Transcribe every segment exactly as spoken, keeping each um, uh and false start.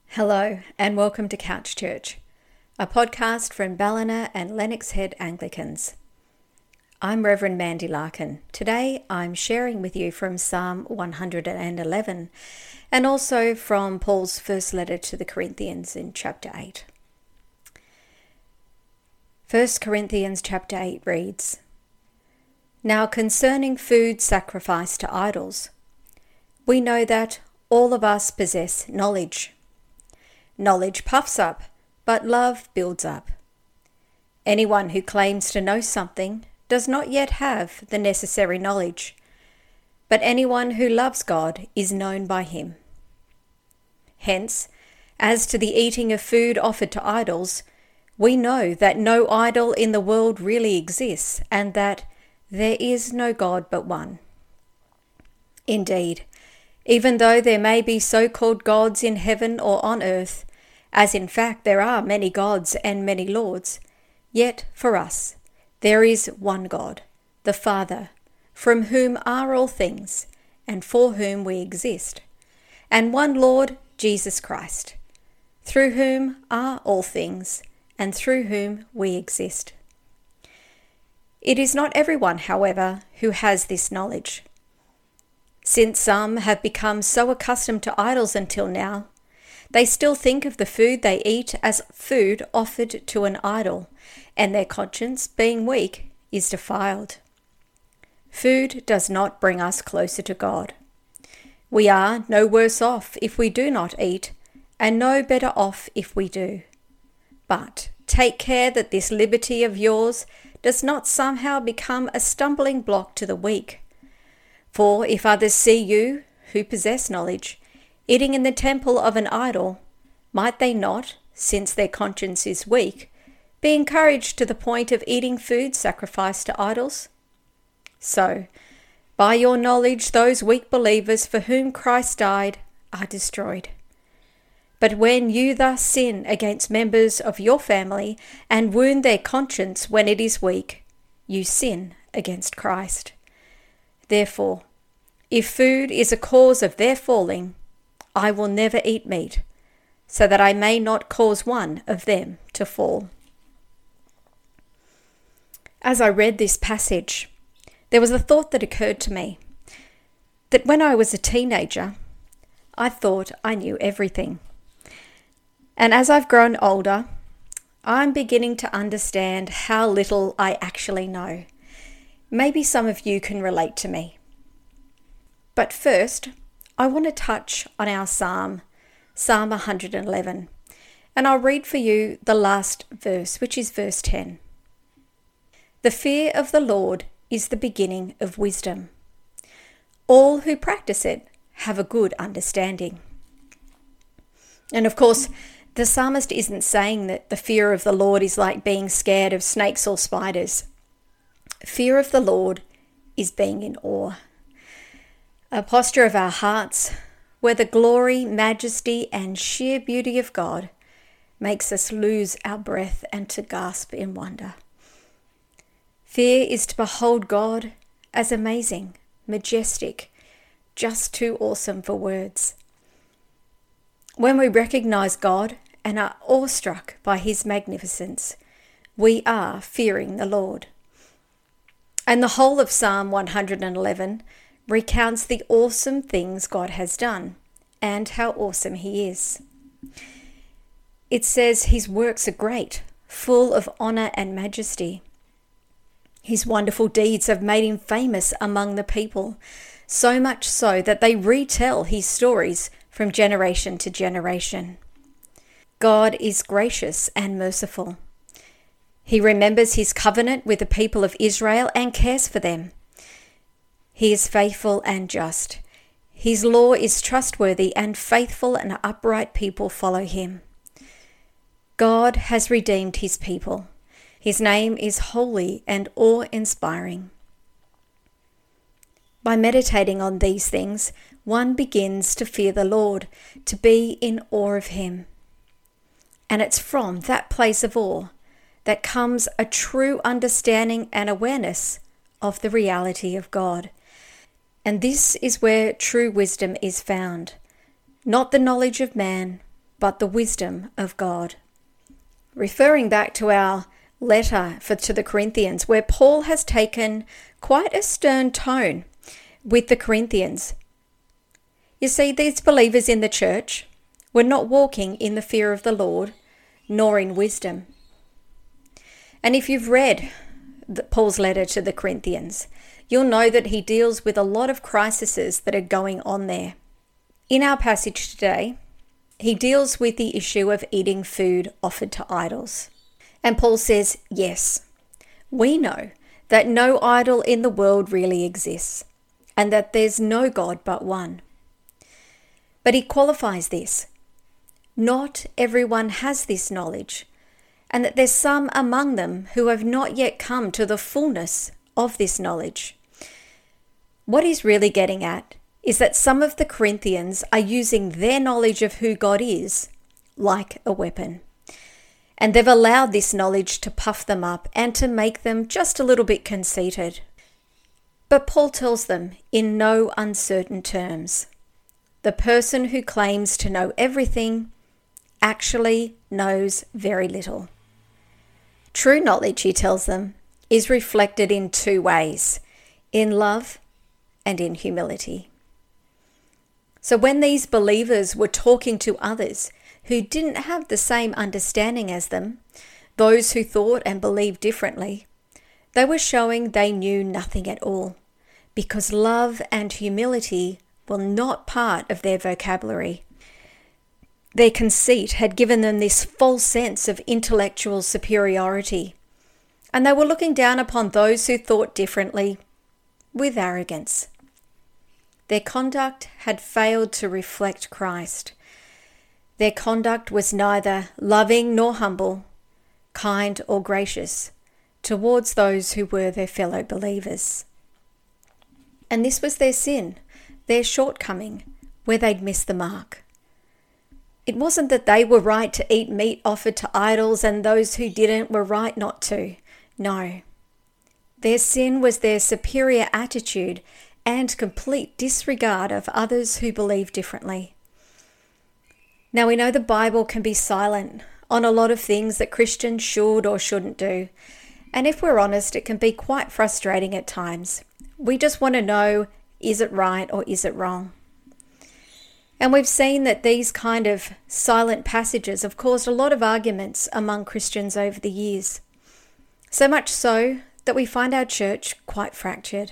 Hello and welcome to Couch Church, a podcast from Ballina and Lennox Head Anglicans. I'm Reverend Mandy Larkin. Today I'm sharing with you from Psalm one hundred eleven and also from Paul's first letter to the Corinthians in chapter eight. First Corinthians chapter eight reads, Now concerning food sacrificed to idols, we know that all of us possess knowledge. Knowledge puffs up, but love builds up. Anyone who claims to know something does not yet have the necessary knowledge, but anyone who loves God is known by him. Hence, as to the eating of food offered to idols, we know that no idol in the world really exists and that there is no God but one. Indeed, even though there may be so-called gods in heaven or on earth, as in fact there are many gods and many lords, yet for us there is one God, the Father, from whom are all things, and for whom we exist, and one Lord, Jesus Christ, through whom are all things, and through whom we exist. It is not everyone, however, who has this knowledge. Since some have become so accustomed to idols until now, they still think of the food they eat as food offered to an idol, and their conscience, being weak, is defiled. Food does not bring us closer to God. We are no worse off if we do not eat, and no better off if we do. But take care that this liberty of yours does not somehow become a stumbling block to the weak. For if others see you, who possess knowledge, eating in the temple of an idol, might they not, since their conscience is weak, be encouraged to the point of eating food sacrificed to idols? So, by your knowledge, those weak believers for whom Christ died are destroyed. But when you thus sin against members of your family and wound their conscience when it is weak, you sin against Christ. Therefore, if food is a cause of their falling, I will never eat meat, so that I may not cause one of them to fall. As I read this passage, there was a thought that occurred to me, that when I was a teenager, I thought I knew everything. And as I've grown older, I'm beginning to understand how little I actually know. Maybe some of you can relate to me. But first, I want to touch on our psalm, Psalm one hundred eleven, and I'll read for you the last verse, which is verse ten. The fear of the Lord is the beginning of wisdom. All who practice it have a good understanding. And of course, the psalmist isn't saying that the fear of the Lord is like being scared of snakes or spiders. Fear of the Lord is being in awe. A posture of our hearts where the glory, majesty, and sheer beauty of God makes us lose our breath and to gasp in wonder. Fear is to behold God as amazing, majestic, just too awesome for words. When we recognize God and are awestruck by his magnificence, we are fearing the Lord. And the whole of Psalm one hundred eleven recounts the awesome things God has done and how awesome he is. It says his works are great, full of honor and majesty. His wonderful deeds have made him famous among the people, so much so that they retell his stories from generation to generation. God is gracious and merciful. He remembers his covenant with the people of Israel and cares for them. He is faithful and just. His law is trustworthy, and faithful and upright people follow him. God has redeemed his people. His name is holy and awe-inspiring. By meditating on these things, one begins to fear the Lord, to be in awe of him. And it's from that place of awe that comes a true understanding and awareness of the reality of God. And this is where true wisdom is found, not the knowledge of man, but the wisdom of God. Referring back to our letter for, to the Corinthians, where Paul has taken quite a stern tone with the Corinthians. You see, these believers in the church were not walking in the fear of the Lord, nor in wisdom. And if you've read the, Paul's letter to the Corinthians, you'll know that he deals with a lot of crises that are going on there. In our passage today, he deals with the issue of eating food offered to idols. And Paul says, yes, we know that no idol in the world really exists, and that there's no God but one. But he qualifies this. Not everyone has this knowledge, and that there's some among them who have not yet come to the fullness of this knowledge. What he's really getting at is that some of the Corinthians are using their knowledge of who God is like a weapon. And they've allowed this knowledge to puff them up and to make them just a little bit conceited. But Paul tells them in no uncertain terms, the person who claims to know everything actually knows very little. True knowledge, he tells them, is reflected in two ways, in love and in humility. So when these believers were talking to others who didn't have the same understanding as them, those who thought and believed differently, they were showing they knew nothing at all, because love and humility were not part of their vocabulary. Their conceit had given them this false sense of intellectual superiority, and they were looking down upon those who thought differently with arrogance. Their conduct had failed to reflect Christ. Their conduct was neither loving nor humble, kind or gracious towards those who were their fellow believers. And this was their sin, their shortcoming, where they'd missed the mark. It wasn't that they were right to eat meat offered to idols and those who didn't were right not to. No. Their sin was their superior attitude and complete disregard of others who believe differently. Now we know the Bible can be silent on a lot of things that Christians should or shouldn't do. And if we're honest, it can be quite frustrating at times. We just want to know, is it right or is it wrong? And we've seen that these kind of silent passages have caused a lot of arguments among Christians over the years. So much so that we find our church quite fractured.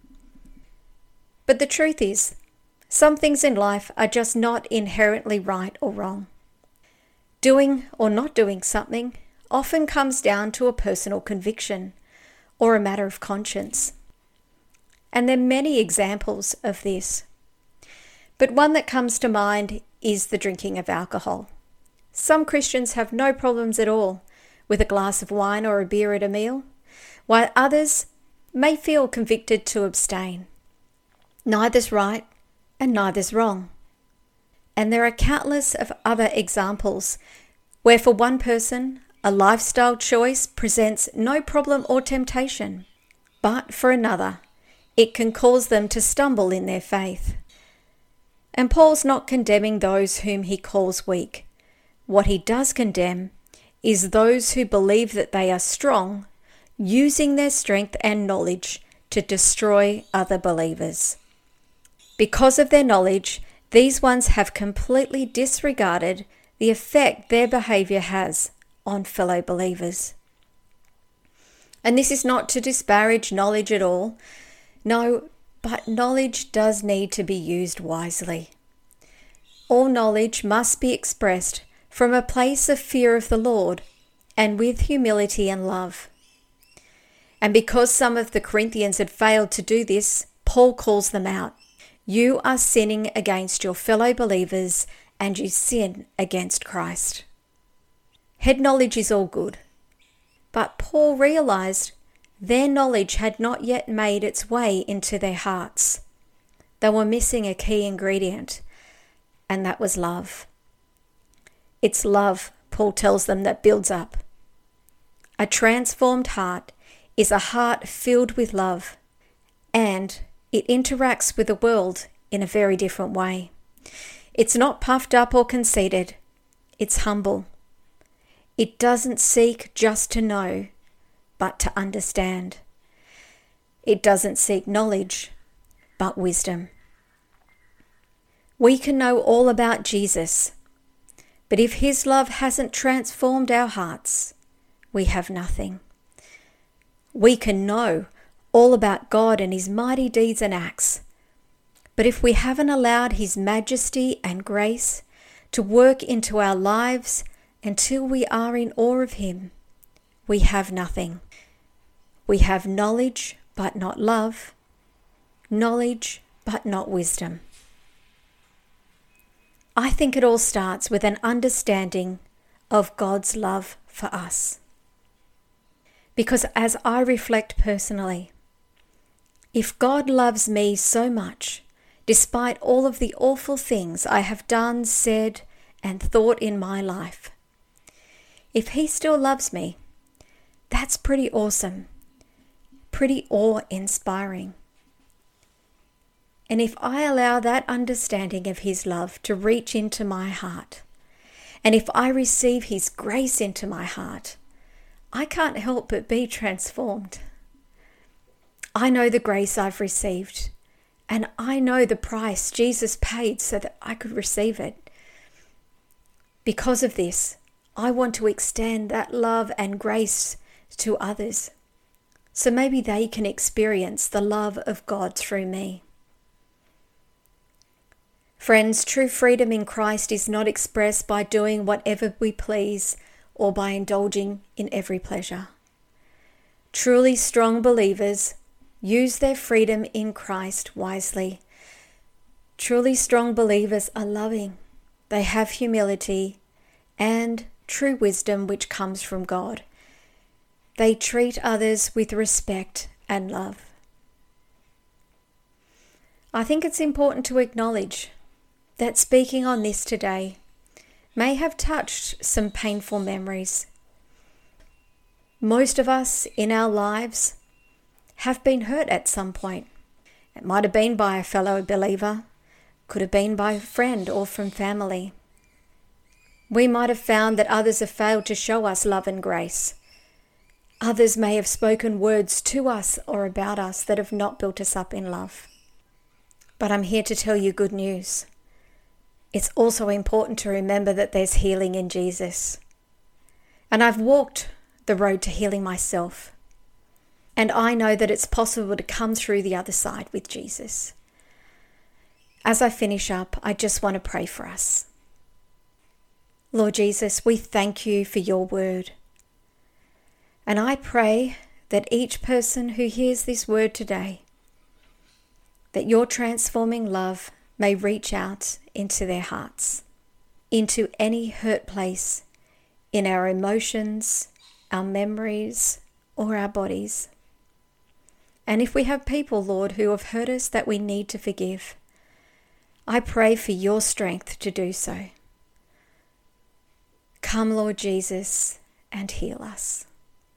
But the truth is, some things in life are just not inherently right or wrong. Doing or not doing something often comes down to a personal conviction or a matter of conscience. And there are many examples of this. But one that comes to mind is the drinking of alcohol. Some Christians have no problems at all with a glass of wine or a beer at a meal, while others may feel convicted to abstain. Neither's right and neither's wrong. And there are countless of other examples where for one person, a lifestyle choice presents no problem or temptation, but for another, it can cause them to stumble in their faith. And Paul's not condemning those whom he calls weak. What he does condemn is those who believe that they are strong, using their strength and knowledge to destroy other believers. Because of their knowledge, these ones have completely disregarded the effect their behavior has on fellow believers. And this is not to disparage knowledge at all. No, but knowledge does need to be used wisely. All knowledge must be expressed from a place of fear of the Lord and with humility and love. And because some of the Corinthians had failed to do this, Paul calls them out. You are sinning against your fellow believers and you sin against Christ. Head knowledge is all good, but Paul realized their knowledge had not yet made its way into their hearts. They were missing a key ingredient, and that was love. It's love, Paul tells them, that builds up. A transformed heart is a heart filled with love, and it interacts with the world in a very different way. It's not puffed up or conceited. It's humble. It doesn't seek just to know, but to understand. It doesn't seek knowledge, but wisdom. We can know all about Jesus, but if his love hasn't transformed our hearts, we have nothing. We can know all about God and his mighty deeds and acts, but if we haven't allowed his majesty and grace to work into our lives until we are in awe of him, we have nothing. We have knowledge, but not love. Knowledge, but not wisdom. I think it all starts with an understanding of God's love for us. Because as I reflect personally, if God loves me so much, despite all of the awful things I have done, said, and thought in my life, if he still loves me, that's pretty awesome, pretty awe-inspiring. And if I allow that understanding of his love to reach into my heart, and if I receive his grace into my heart, I can't help but be transformed. I know the grace I've received, and I know the price Jesus paid so that I could receive it. Because of this, I want to extend that love and grace to others, so maybe they can experience the love of God through me. Friends, true freedom in Christ is not expressed by doing whatever we please or by indulging in every pleasure. Truly strong believers use their freedom in Christ wisely. Truly strong believers are loving. They have humility and true wisdom which comes from God. They treat others with respect and love. I think it's important to acknowledge that speaking on this today may have touched some painful memories. Most of us in our lives have been hurt at some point. It might have been by a fellow believer, could have been by a friend or from family. We might have found that others have failed to show us love and grace. Others may have spoken words to us or about us that have not built us up in love. But I'm here to tell you good news. It's also important to remember that there's healing in Jesus. And I've walked the road to healing myself. And I know that it's possible to come through the other side with Jesus. As I finish up, I just want to pray for us. Lord Jesus, we thank you for your word. And I pray that each person who hears this word today, that your transforming love may reach out into their hearts, into any hurt place in our emotions, our memories, or our bodies. And if we have people, Lord, who have hurt us that we need to forgive, I pray for your strength to do so. Come, Lord Jesus, and heal us.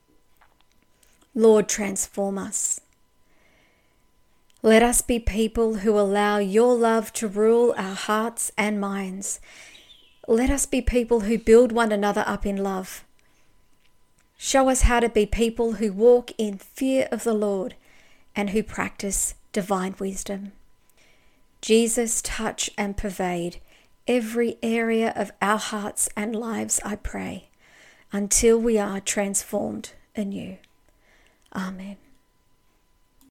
Lord, transform us. Let us be people who allow your love to rule our hearts and minds. Let us be people who build one another up in love. Show us how to be people who walk in fear of the Lord and who practice divine wisdom. Jesus, touch and pervade every area of our hearts and lives, I pray, until we are transformed anew. Amen.